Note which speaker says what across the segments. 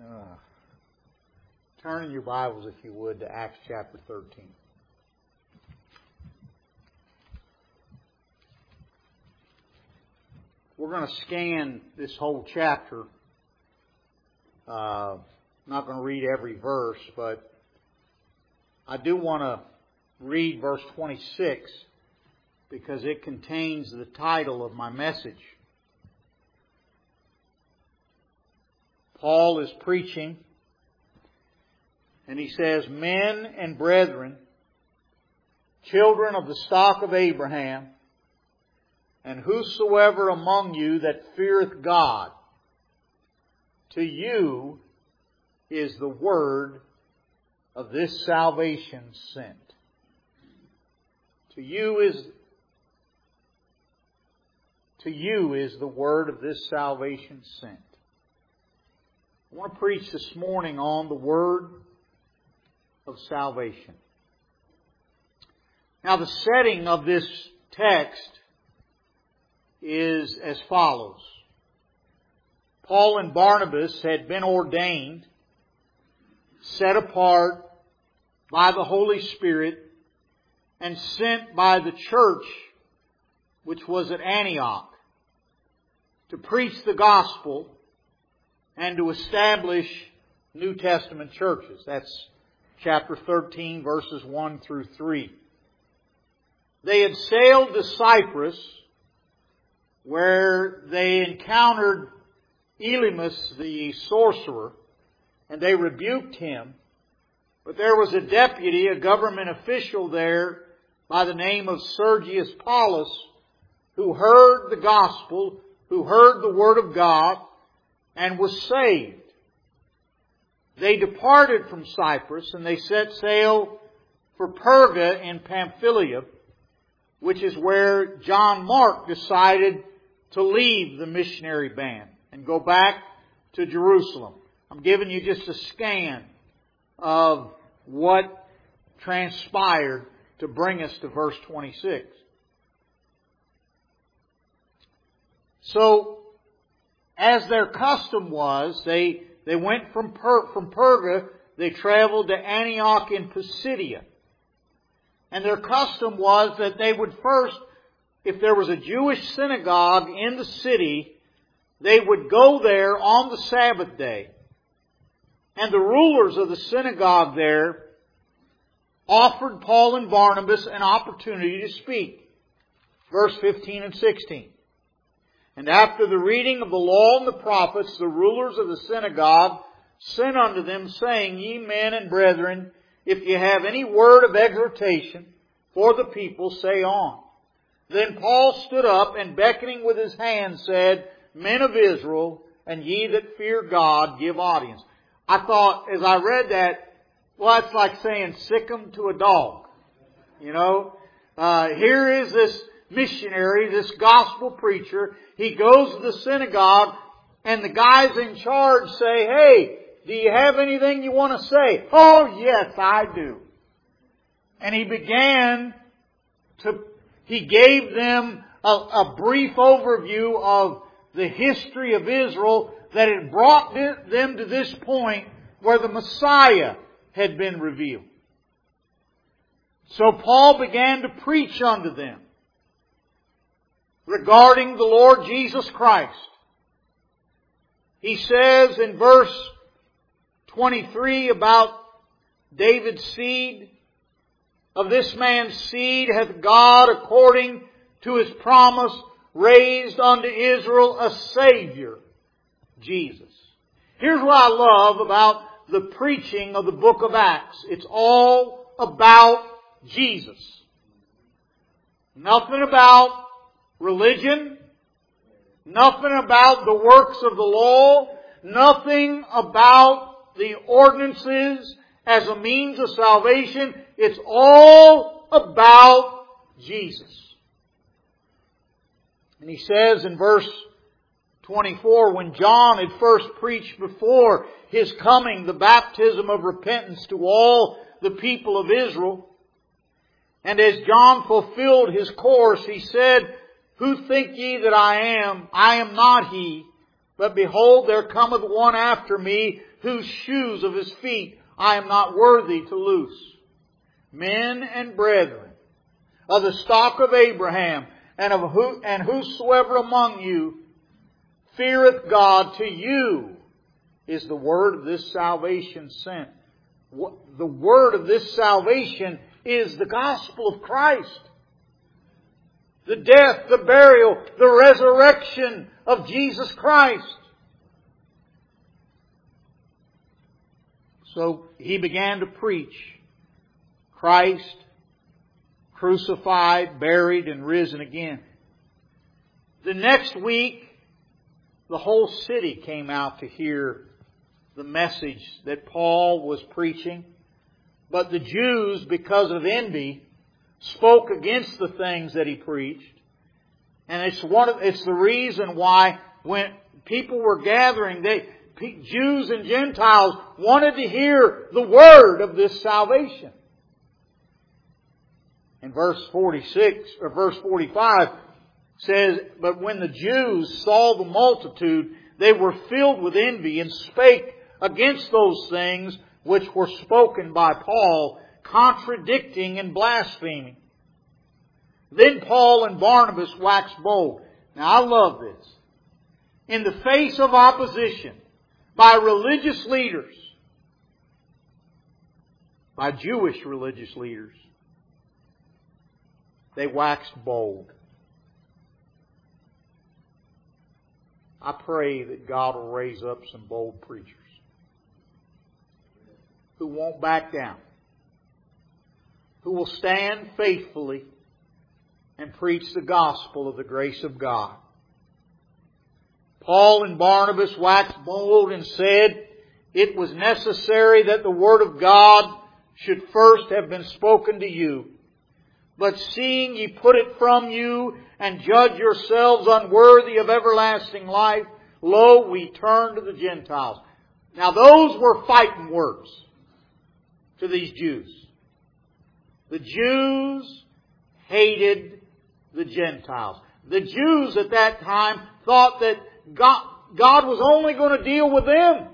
Speaker 1: Turn in your Bibles, if you would, to Acts chapter 13. We're going to scan this whole chapter. Not going to read every verse, but I do want to read verse 26 because it contains the title of my message. Paul is preaching, and he says, "Men and brethren, children of the stock of Abraham, and whosoever among you that feareth God, to you is the word of this salvation sent." To you is the word of this salvation sent. I want to preach this morning on the word of salvation. Now, the setting of this text is as follows. Paul and Barnabas had been ordained, set apart by the Holy Spirit, and sent by the church which was at Antioch to preach the gospel and to establish New Testament churches. That's chapter 13, verses 1 through 3. They had sailed to Cyprus, where they encountered Elymas the sorcerer, and they rebuked him. But there was a deputy, a government official there by the name of Sergius Paulus, who heard the gospel, who heard the word of God, and was saved. They departed from Cyprus, and they set sail for Perga in Pamphylia, which is where John Mark decided to leave the missionary band and go back to Jerusalem. I'm giving you just a scan of what transpired to bring us to verse 26. So, as their custom was, they went from Perga, they traveled to Antioch in Pisidia. And their custom was that they would first, if there was a Jewish synagogue in the city, they would go there on the Sabbath day. And the rulers of the synagogue there offered Paul and Barnabas an opportunity to speak. Verse 15 and 16. "And after the reading of the law and the prophets, the rulers of the synagogue sent unto them, saying, Ye men and brethren, if ye have any word of exhortation for the people, say on. Then Paul stood up, and beckoning with his hand said, Men of Israel, and ye that fear God, give audience." I thought, as I read that, well, that's like saying sick 'em to a dog. Here is this missionary, this gospel preacher. He goes to the synagogue, and the guys in charge say, "Hey, do you have anything you want to say?" "Oh, yes, I do." And he gave them a brief overview of the history of Israel that had brought them to this point where the Messiah had been revealed. So Paul began to preach unto them regarding the Lord Jesus Christ. He says in verse 23 about David's seed, "Of this man's seed hath God, according to His promise, raised unto Israel a Savior, Jesus." Here's what I love about the preaching of the book of Acts. It's all about Jesus. Nothing about religion. Nothing about the works of the law. Nothing about the ordinances as a means of salvation. It's all about Jesus. And he says in verse 24, "When John had first preached before his coming the baptism of repentance to all the people of Israel, and as John fulfilled his course, he said, Who think ye that I am? I am not he. But behold, there cometh one after me, whose shoes of his feet I am not worthy to loose. Men and brethren, of the stock of Abraham, and whosoever among you feareth God, to you is the word of this salvation sent. The word of this salvation is the gospel of Christ. The death, the burial, the resurrection of Jesus Christ. So he began to preach Christ crucified, buried, and risen again. The next week, the whole city came out to hear the message that Paul was preaching. But the Jews, because of envy, spoke against the things that he preached. And it's the reason why when people were gathering, Jews and Gentiles wanted to hear the word of this salvation. In verse 45 says, But when the Jews saw the multitude, they were filled with envy and spake against those things which were spoken by Paul, contradicting and blaspheming. Then Paul and Barnabas waxed bold. Now I love this. In the face of opposition by religious leaders, by Jewish religious leaders, they waxed bold. I pray that God will raise up some bold preachers who won't back down, who will stand faithfully and preach the gospel of the grace of God. Paul and Barnabas waxed bold and said it was necessary that the word of God should first have been spoken to you. But seeing ye put it from you, and judge yourselves unworthy of everlasting life, lo, we turn to the Gentiles. Now those were fighting words to these Jews. The Jews hated the Gentiles. The Jews at that time thought that God was only going to deal with them.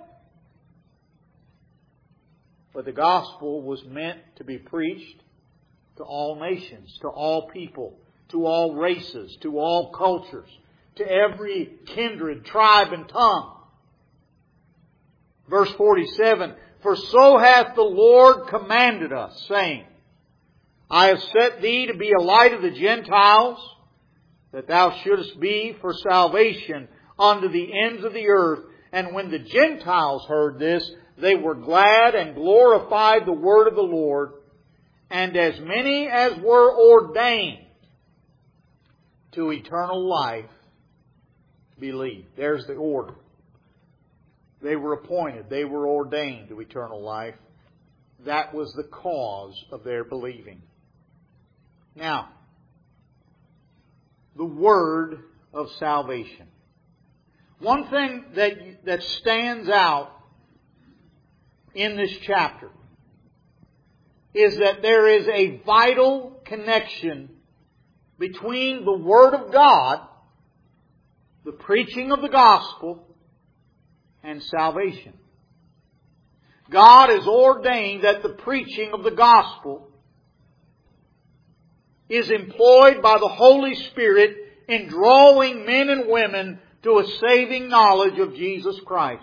Speaker 1: But the gospel was meant to be preached to all nations, to all people, to all races, to all cultures, to every kindred, tribe, and tongue. Verse 47, For so hath the Lord commanded us, saying, I have set thee to be a light of the Gentiles, that thou shouldest be for salvation unto the ends of the earth. And when the Gentiles heard this, they were glad and glorified the word of the Lord. And as many as were ordained to eternal life believed. There's the order. They were appointed. They were ordained to eternal life. That was the cause of their believing. Now, the word of salvation. One thing that stands out in this chapter is that there is a vital connection between the Word of God, the preaching of the gospel, and salvation. God has ordained that the preaching of the gospel is employed by the Holy Spirit in drawing men and women to a saving knowledge of Jesus Christ.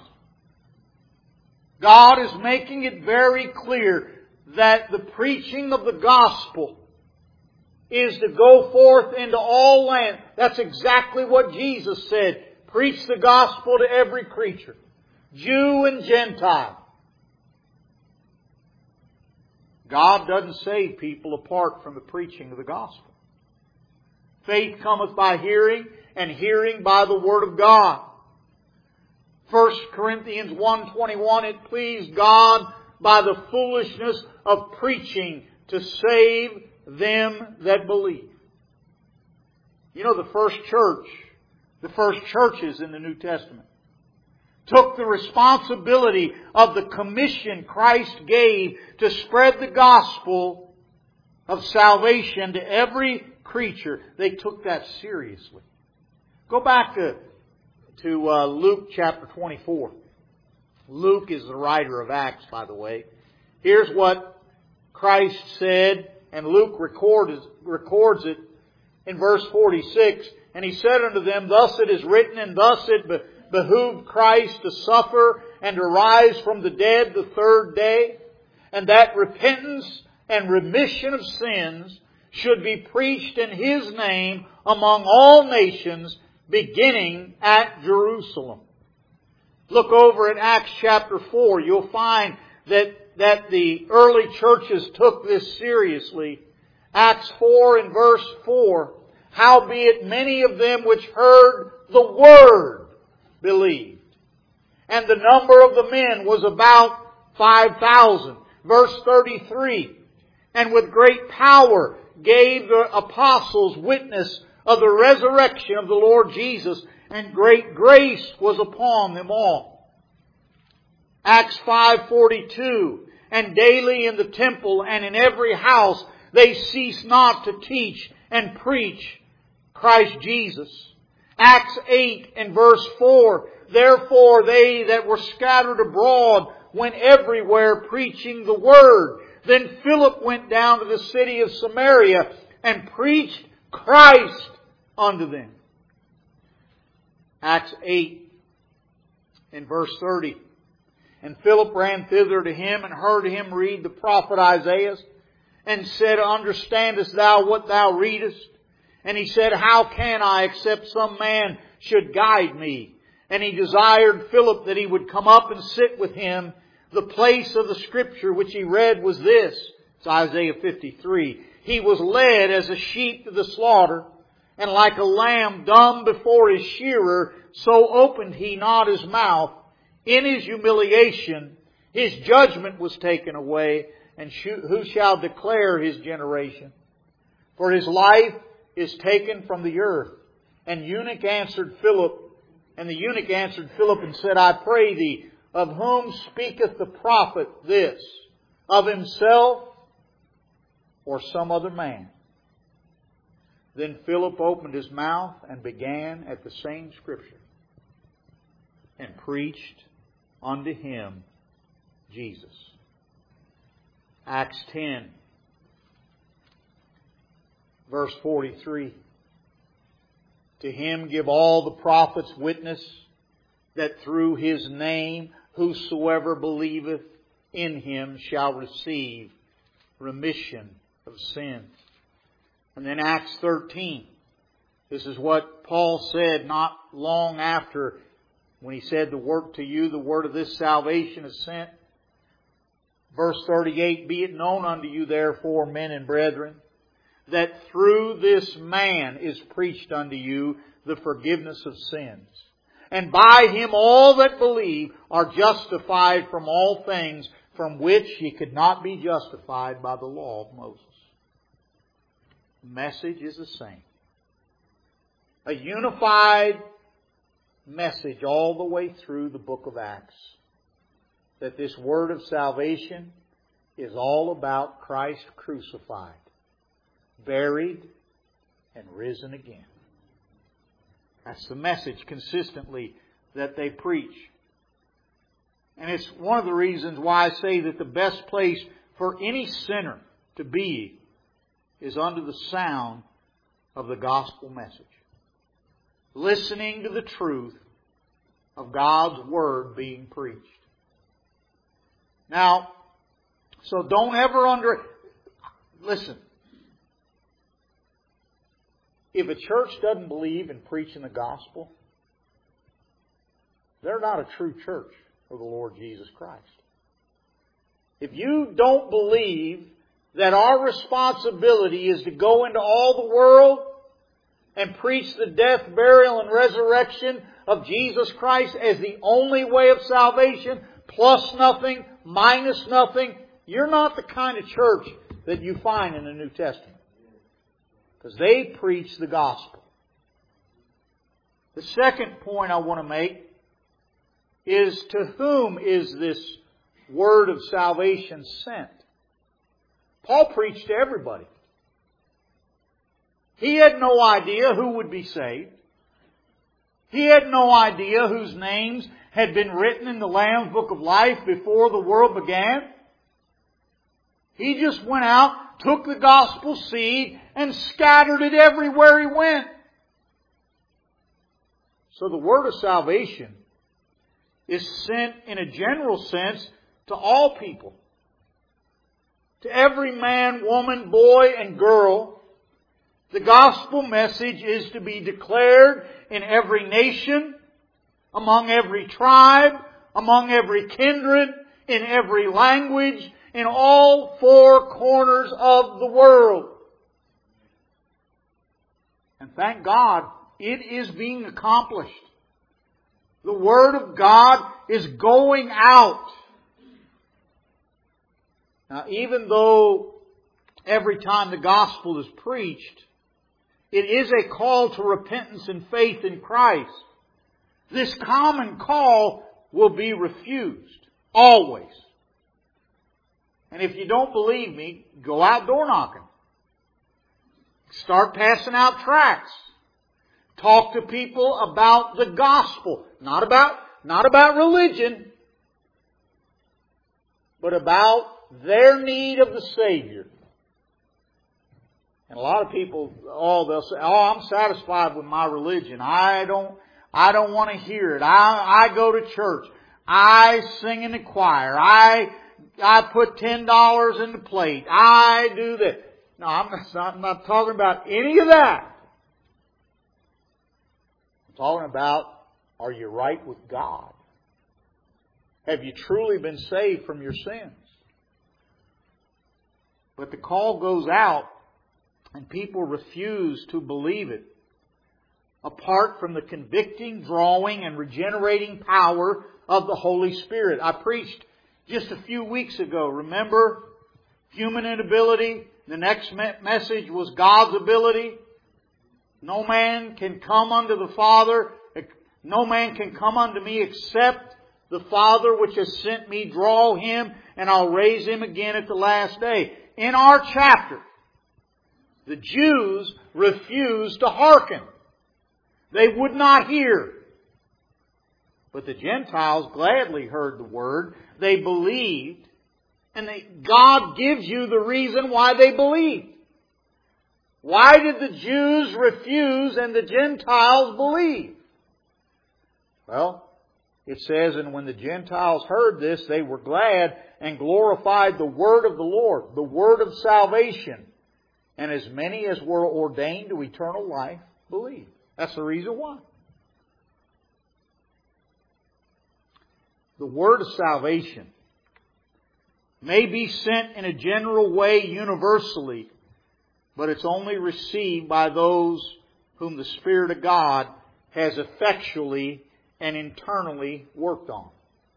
Speaker 1: God is making it very clear that the preaching of the gospel is to go forth into all land. That's exactly what Jesus said. Preach the gospel to every creature, Jew and Gentile. God doesn't save people apart from the preaching of the gospel. Faith cometh by hearing, and hearing by the word of God. 1 Corinthians 1:21, it pleased God by the foolishness of preaching to save them that believe. You know, the first churches in the New Testament took the responsibility of the commission Christ gave to spread the gospel of salvation to every creature. They took that seriously. Go back to to Luke chapter 24. Luke is the writer of Acts, by the way. Here's what Christ said, and Luke records it in verse 46. And He said unto them, Thus it is written, and thus it behooved Christ to suffer and to rise from the dead the third day, and that repentance and remission of sins should be preached in His name among all nations, beginning at Jerusalem. Look over at Acts chapter 4. You'll find that the early churches took this seriously. Acts 4 and verse 4. Howbeit many of them which heard the word believed. And the number of the men was about 5,000. Verse 33. And with great power gave the apostles witness of the resurrection of the Lord Jesus, and great grace was upon them all. Acts 5:42. And daily in the temple and in every house they ceased not to teach and preach Christ Jesus. Acts 8 and verse 4. Therefore they that were scattered abroad went everywhere preaching the word. Then Philip went down to the city of Samaria and preached Christ unto them. Acts 8 and verse 30. And Philip ran thither to him and heard him read the prophet Isaiah, and said, Understandest thou what thou readest? And he said, How can I, except some man should guide me? And he desired Philip that he would come up and sit with him. The place of the scripture which he read was this. It's Isaiah 53. He was led as a sheep to the slaughter, and like a lamb dumb before his shearer, so opened he not his mouth. In his humiliation, his judgment was taken away, and who shall declare his generation? For his life is taken from the earth. And the eunuch answered Philip and said, I pray thee, of whom speaketh the prophet this? Of himself or some other man? Then Philip opened his mouth and began at the same scripture, and preached unto him Jesus. Acts 10, verse 43. To him give all the prophets witness that through his name whosoever believeth in him shall receive remission of sins. And then Acts 13. This is what Paul said not long after, when he said, the word of this salvation is sent. Verse 38, Be it known unto you therefore, men and brethren, that through this man is preached unto you the forgiveness of sins. And by him all that believe are justified from all things from which ye could not be justified by the law of Moses. The message is the same. A unified message all the way through the book of Acts. That this word of salvation is all about Christ crucified, buried, and risen again. That's the message consistently that they preach. And it's one of the reasons why I say that the best place for any sinner to be is under the sound of the gospel message. Listening to the truth of God's Word being preached. Now, so don't ever listen. If a church doesn't believe in preaching the gospel, they're not a true church of the Lord Jesus Christ. If you don't believe that our responsibility is to go into all the world and preach the death, burial, and resurrection of Jesus Christ as the only way of salvation, plus nothing, minus nothing, you're not the kind of church that you find in the New Testament. Because they preach the gospel. The second point I want to make is, to whom is this word of salvation sent? Paul preached to everybody. He had no idea who would be saved. He had no idea whose names had been written in the Lamb's Book of Life before the world began. He just went out, took the gospel seed, and scattered it everywhere He went. So the word of salvation is sent in a general sense to all people. To every man, woman, boy, and girl. The gospel message is to be declared in every nation, among every tribe, among every kindred, in every language, in all four corners of the world. And thank God, it is being accomplished. The Word of God is going out. Now, even though every time the gospel is preached, it is a call to repentance and faith in Christ, this common call will be refused. Always. And if you don't believe me, go out door knocking. Start passing out tracts. Talk to people about the gospel. Not about religion, but about their need of the Savior. And a lot of people, they'll say, I'm satisfied with my religion. I don't want to hear it. I go to church. I sing in the choir. I put $10 in the plate. I do that. No, I'm not talking about any of that. I'm talking about, are you right with God? Have you truly been saved from your sins? But the call goes out and people refuse to believe it. Apart from the convicting, drawing, and regenerating power of the Holy Spirit. I preached just a few weeks ago. Remember? Human inability. The next message was God's ability. No man can come unto the Father. No man can come unto me except the Father which has sent me draw him, and I'll raise him again at the last day. In our chapter, the Jews refused to hearken. They would not hear. But the Gentiles gladly heard the word. They believed. And God gives you the reason why they believed. Why did the Jews refuse and the Gentiles believe? Well, it says, and when the Gentiles heard this, they were glad and glorified the word of the Lord, the word of salvation. And as many as were ordained to eternal life believed. That's the reason why. The word of salvation may be sent in a general way universally, but it's only received by those whom the Spirit of God has effectually and internally worked on.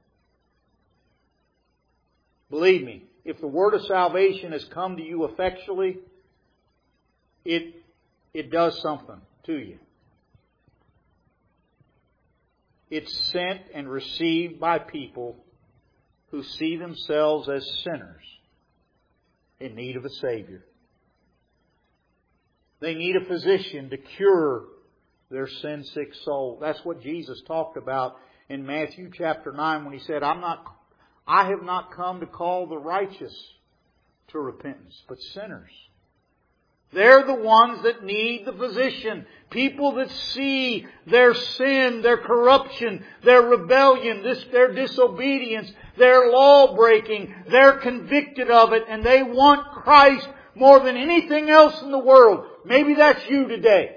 Speaker 1: Believe me, if the word of salvation has come to you effectually, it does something to you. It's sent and received by people who see themselves as sinners in need of a Savior. They need a physician to cure their sin-sick soul. That's what Jesus talked about in Matthew chapter 9 when He said, I have not come to call the righteous to repentance, but sinners. They're the ones that need the physician. People that see their sin, their corruption, their rebellion, their disobedience, their law breaking. They're convicted of it and they want Christ more than anything else in the world. Maybe that's you today.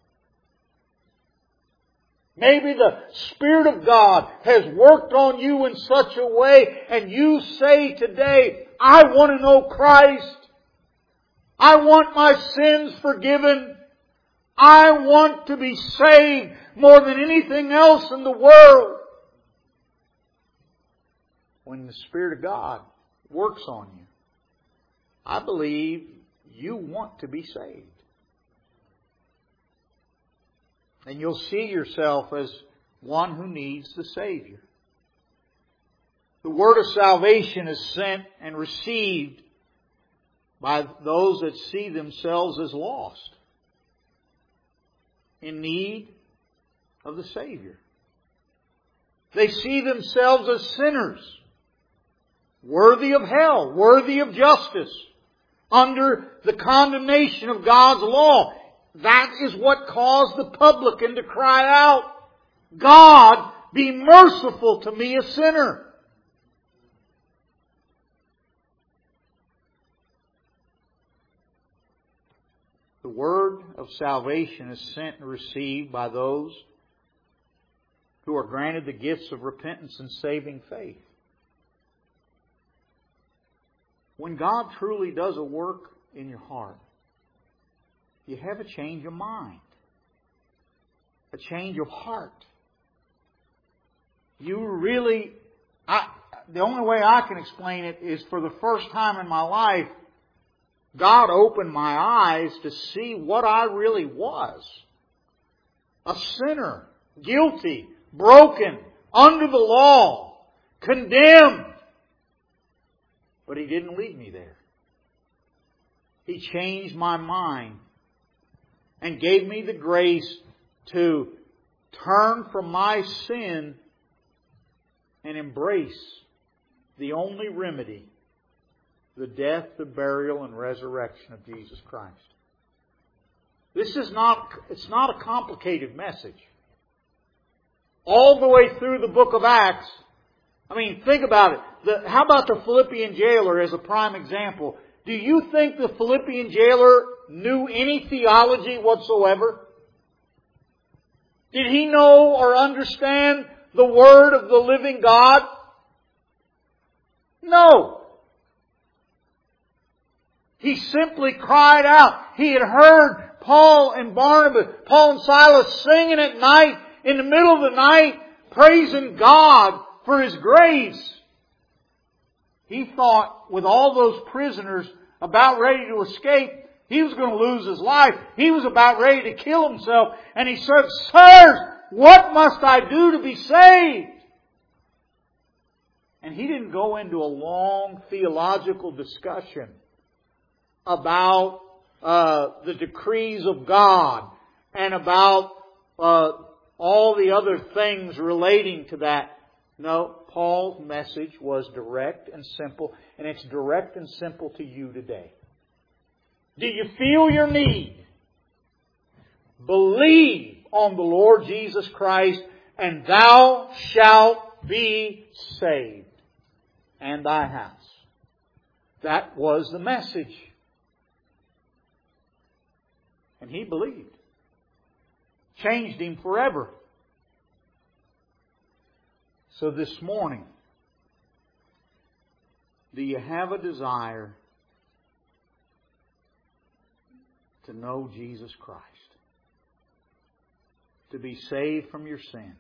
Speaker 1: Maybe the Spirit of God has worked on you in such a way and you say today, I want to know Christ. I want my sins forgiven. I want to be saved more than anything else in the world. When the Spirit of God works on you, I believe you want to be saved. And you'll see yourself as one who needs the Savior. The word of salvation is sent and received by those that see themselves as lost, in need of the Savior. They see themselves as sinners, worthy of hell, worthy of justice, under the condemnation of God's law. That is what caused the publican to cry out, God, be merciful to me, a sinner. The word of salvation is sent and received by those who are granted the gifts of repentance and saving faith. When God truly does a work in your heart, you have a change of mind, a change of heart. You really, the only way I can explain it is, for the first time in my life, God opened my eyes to see what I really was. A sinner, guilty, broken, under the law, condemned. But He didn't leave me there. He changed my mind and gave me the grace to turn from my sin and embrace the only remedy, the death, the burial, and resurrection of Jesus Christ. It's not a complicated message. All the way through the book of Acts, I mean, think about it. How about the Philippian jailer as a prime example? Do you think the Philippian jailer knew any theology whatsoever? Did he know or understand the Word of the living God? No. He simply cried out. He had heard Paul and Silas singing at night, in the middle of the night, praising God for His grace. He thought, with all those prisoners about ready to escape, he was going to lose his life. He was about ready to kill himself. And he said, Sirs, what must I do to be saved? And he didn't go into a long theological discussion about the decrees of God and about all the other things relating to that. No, Paul's message was direct and simple, and it's direct and simple to you today. Do you feel your need? Believe on the Lord Jesus Christ, and thou shalt be saved, and thy house. That was the message. And he believed. Changed him forever. So this morning, do you have a desire to know Jesus Christ? To be saved from your sins?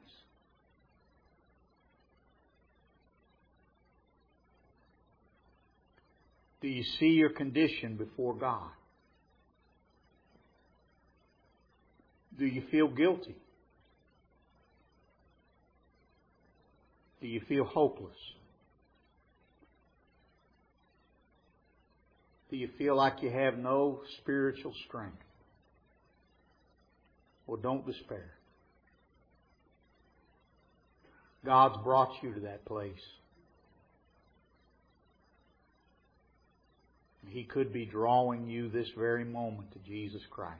Speaker 1: Do you see your condition before God? Do you feel guilty? Do you feel hopeless? Do you feel like you have no spiritual strength? Well, don't despair. God's brought you to that place. He could be drawing you this very moment to Jesus Christ,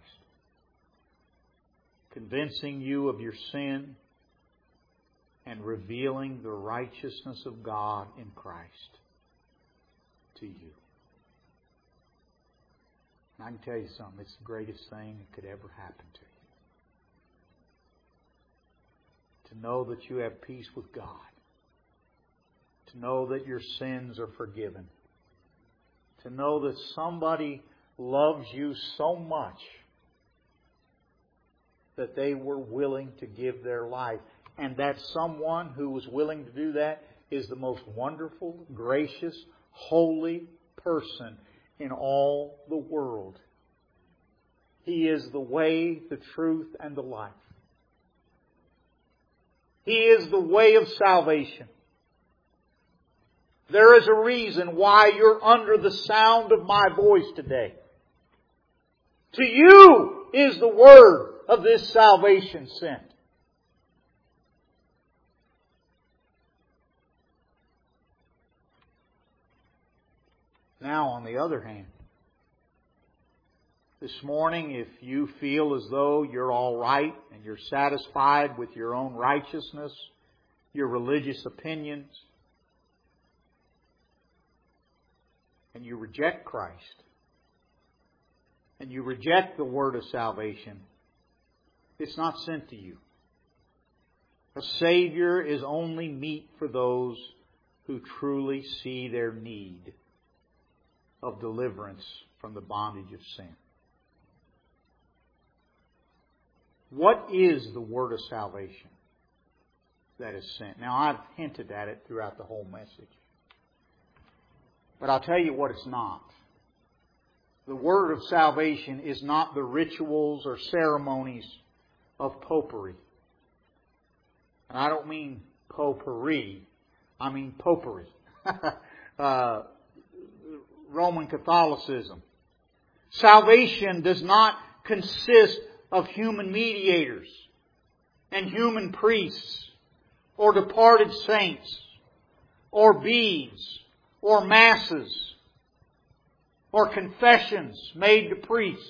Speaker 1: convincing you of your sin and revealing the righteousness of God in Christ to you. And I can tell you something, it's the greatest thing that could ever happen to you. To know that you have peace with God. To know that your sins are forgiven. To know that somebody loves you so much that they were willing to give their life. And that someone who was willing to do that is the most wonderful, gracious, holy person in all the world. He is the way, the truth, and the life. He is the way of salvation. There is a reason why you're under the sound of my voice today. To you is the word of this salvation sent. Now, on the other hand, this morning, if you feel as though you're all right and you're satisfied with your own righteousness, your religious opinions, and you reject Christ, and you reject the Word of salvation, it's not sent to you. A Savior is only meet for those who truly see their need of deliverance from the bondage of sin. What is the Word of salvation that is sent? Now, I've hinted at it throughout the whole message. But I'll tell you what it's not. The Word of salvation is not the rituals or ceremonies of popery. And I don't mean potpourri. I mean popery. Roman Catholicism. Salvation does not consist of human mediators and human priests or departed saints or beads or masses or confessions made to priests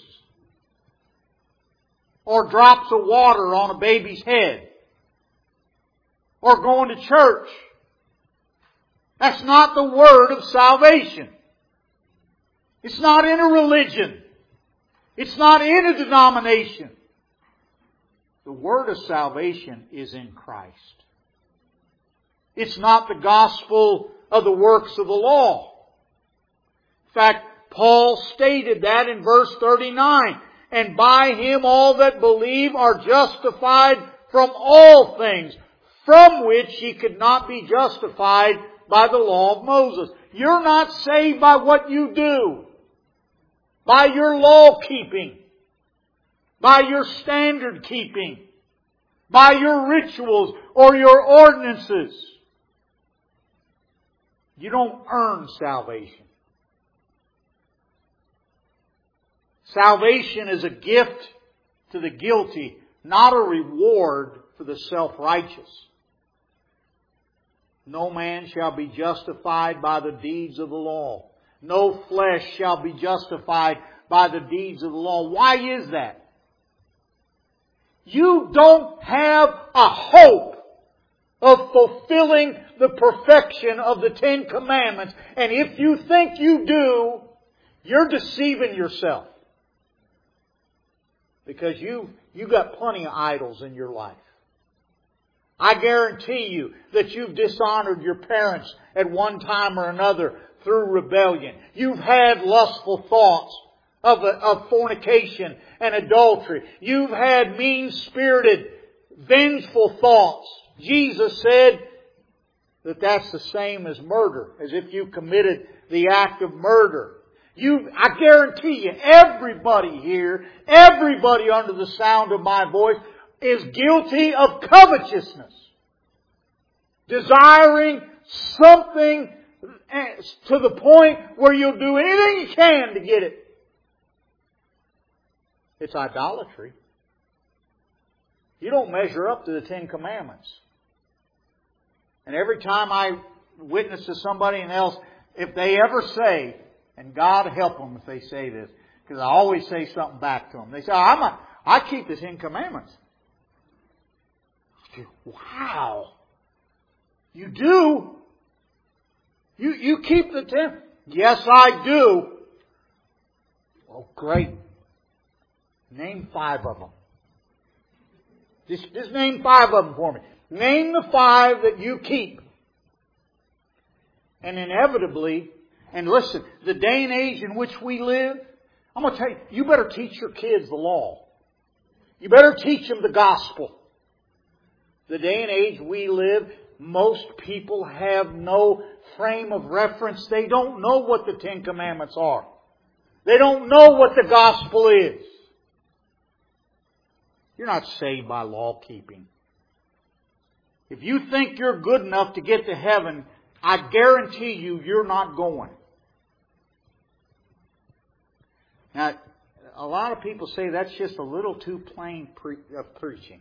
Speaker 1: or drops of water on a baby's head or going to church. That's not the word of salvation. It's not in a religion. It's not in a denomination. The word of salvation is in Christ. It's not the gospel of the works of the law. In fact, Paul stated that in verse 39. And by Him all that believe are justified from all things, from which ye could not be justified by the law of Moses. You're not saved by what you do, by your law keeping, by your standard keeping, by your rituals or your ordinances. You don't earn salvation. Salvation is a gift to the guilty, not a reward for the self-righteous. No man shall be justified by the deeds of the law. No flesh shall be justified by the deeds of the law. Why is that? You don't have a hope of fulfilling the perfection of the Ten Commandments. And if you think you do, you're deceiving yourself. Because you got plenty of idols in your life. I guarantee you that you've dishonored your parents at one time or another through rebellion. You've had lustful thoughts of fornication and adultery. You've had mean-spirited, vengeful thoughts. Jesus said that that's the same as murder, as if you committed the act of murder. I guarantee you, everybody here, everybody under the sound of my voice is guilty of covetousness. Desiring something to the point where you'll do anything you can to get it. It's idolatry. You don't measure up to the Ten Commandments. And every time I witness to somebody else, if they ever say, and God help them if they say this, because I always say something back to them. They say, I keep the Ten Commandments. Wow. You do? You keep the 10? Yes, I do. Oh, great. Name 5 of them. Just name 5 of them for me. Name the 5 that you keep. And inevitably, and listen, the day and age in which we live, I'm going to tell you, you better teach your kids the law. You better teach them the gospel. The day and age we live, most people have no frame of reference. They don't know what the Ten Commandments are. They don't know what the gospel is. You're not saved by law keeping. If you think you're good enough to get to heaven, I guarantee you, you're not going. Now, a lot of people say that's just a little too plain preaching.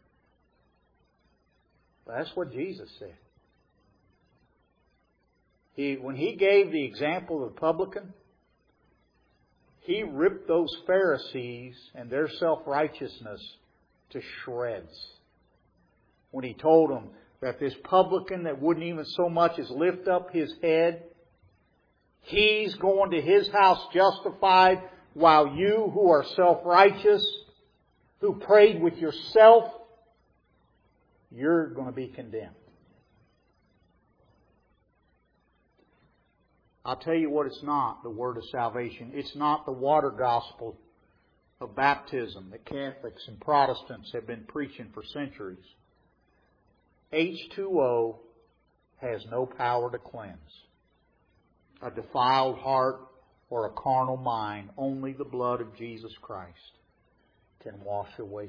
Speaker 1: But that's what Jesus said. When He gave the example of the publican, He ripped those Pharisees and their self-righteousness to shreds. When He told them that this publican that wouldn't even so much as lift up his head, he's going to his house justified, while you who are self-righteous, who prayed with yourself, you're going to be condemned. I'll tell you what it's not, the word of salvation. It's not the water gospel of baptism that Catholics and Protestants have been preaching for centuries. H2O has no power to cleanse a defiled heart or a carnal mind. Only the blood of Jesus Christ can wash away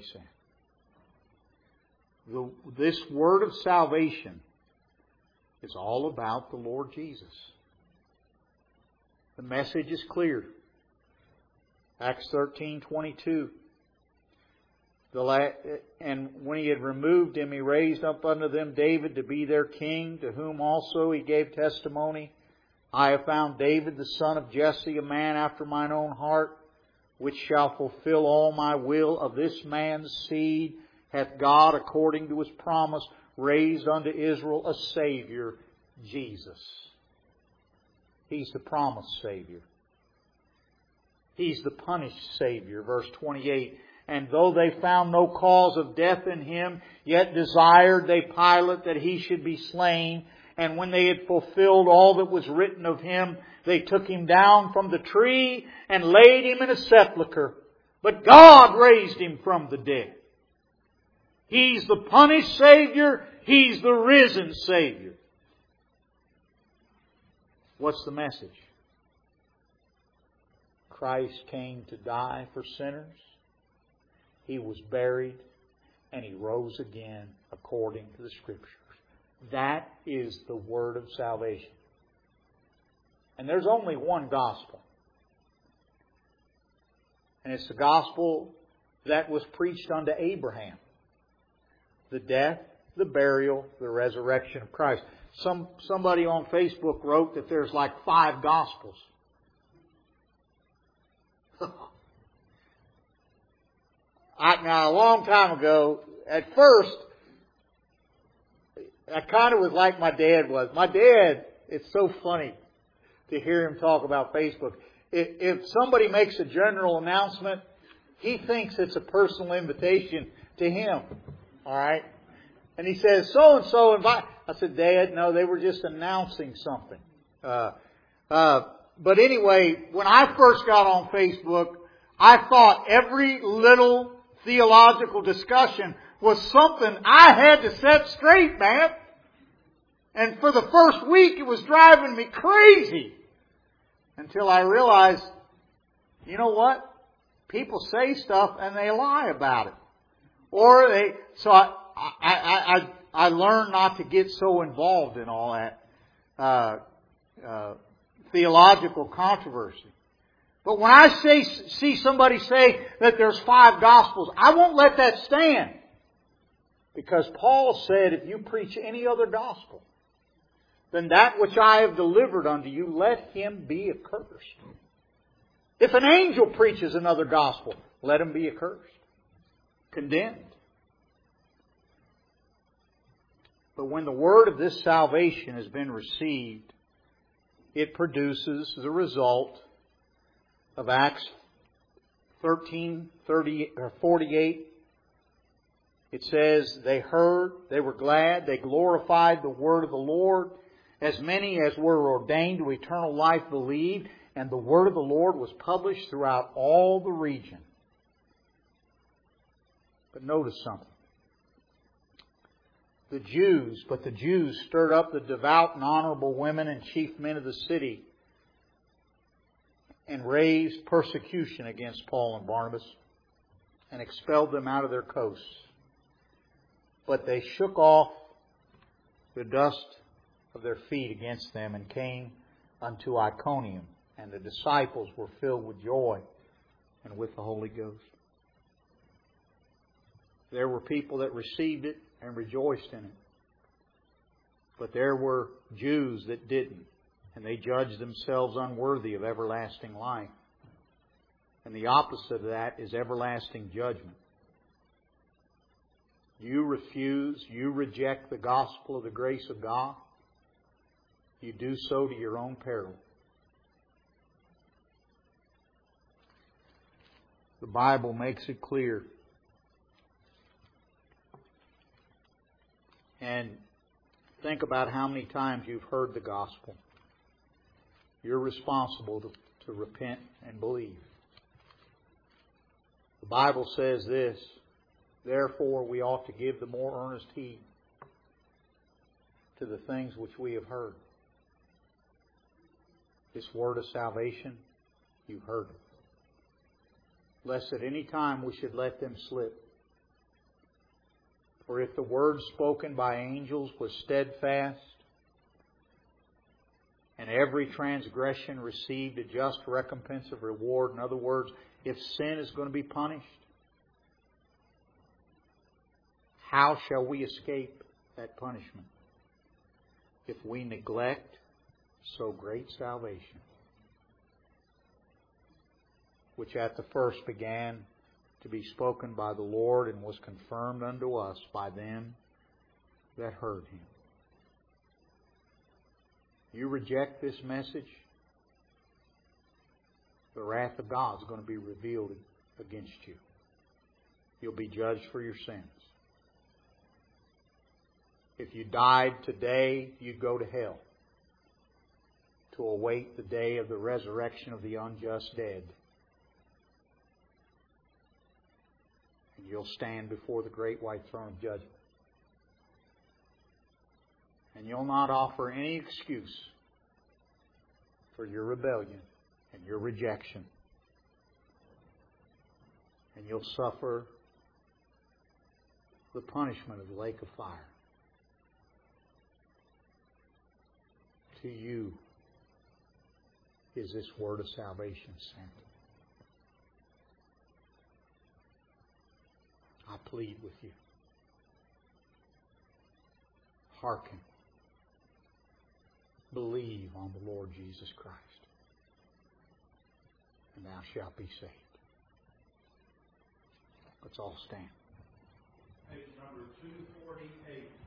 Speaker 1: sin. This word of salvation is all about the Lord Jesus. The message is clear. Acts 13:22. And when He had removed him, He raised up unto them David to be their king, to whom also He gave testimony. I have found David the son of Jesse, a man after mine own heart, which shall fulfill all my will. Of this man's seed hath God, according to His promise, raised unto Israel a Savior, Jesus. He's the promised Savior. He's the punished Savior. Verse 28. And though they found no cause of death in Him, yet desired they Pilate that He should be slain. And when they had fulfilled all that was written of Him, they took Him down from the tree and laid Him in a sepulchre. But God raised Him from the dead. He's the punished Savior. He's the risen Savior. What's the message? Christ came to die for sinners. He was buried, and He rose again according to the Scriptures. That is the word of salvation. And there's only one gospel. And it's the gospel that was preached unto Abraham. The death, the burial, the resurrection of Christ. Somebody on Facebook wrote that there's like 5 gospels. Now, a long time ago, at first, I kind of was like my dad was. My dad, it's so funny to hear him talk about Facebook. If somebody makes a general announcement, he thinks it's a personal invitation to him. All right? And he says, so-and-so invite. I said, Dad, no, they were just announcing something. But anyway, when I first got on Facebook, I thought every little theological discussion was something I had to set straight, man. And for the first week, it was driving me crazy. Until I realized, you know what? People say stuff and they lie about it. So I learned not to get so involved in all that theological controversy. But when I see somebody say that there's 5 gospels, I won't let that stand. Because Paul said, if you preach any other gospel than that which I have delivered unto you, let him be accursed. If an angel preaches another gospel, let him be accursed, condemned. But when the word of this salvation has been received, it produces the result of Acts 13:48. It says, they heard, they were glad, they glorified the word of the Lord. As many as were ordained to eternal life believed, and the word of the Lord was published throughout all the region. But notice something. The Jews stirred up the devout and honorable women and chief men of the city and raised persecution against Paul and Barnabas and expelled them out of their coasts. But they shook off the dust of their feet against them and came unto Iconium. And the disciples were filled with joy and with the Holy Ghost. There were people that received it and rejoiced in it. But there were Jews that didn't. And they judge themselves unworthy of everlasting life. And the opposite of that is everlasting judgment. You refuse, you reject the gospel of the grace of God, you do so to your own peril. The Bible makes it clear. And think about how many times you've heard the gospel. You're responsible to repent and believe. The Bible says this, therefore we ought to give the more earnest heed to the things which we have heard. This word of salvation, you've heard it. Lest at any time we should let them slip. For if the word spoken by angels was steadfast, and every transgression received a just recompense of reward, in other words, if sin is going to be punished, how shall we escape that punishment if we neglect so great salvation, which at the first began to be spoken by the Lord and was confirmed unto us by them that heard Him? You reject this message, the wrath of God is going to be revealed against you. You'll be judged for your sins. If you died today, you'd go to hell to await the day of the resurrection of the unjust dead. And you'll stand before the great white throne of judgment. And you'll not offer any excuse for your rebellion and your rejection. And you'll suffer the punishment of the lake of fire. To you is this word of salvation sent. I plead with you. Hearken. Believe on the Lord Jesus Christ, and thou shalt be saved. Let's all stand.
Speaker 2: Page number 248.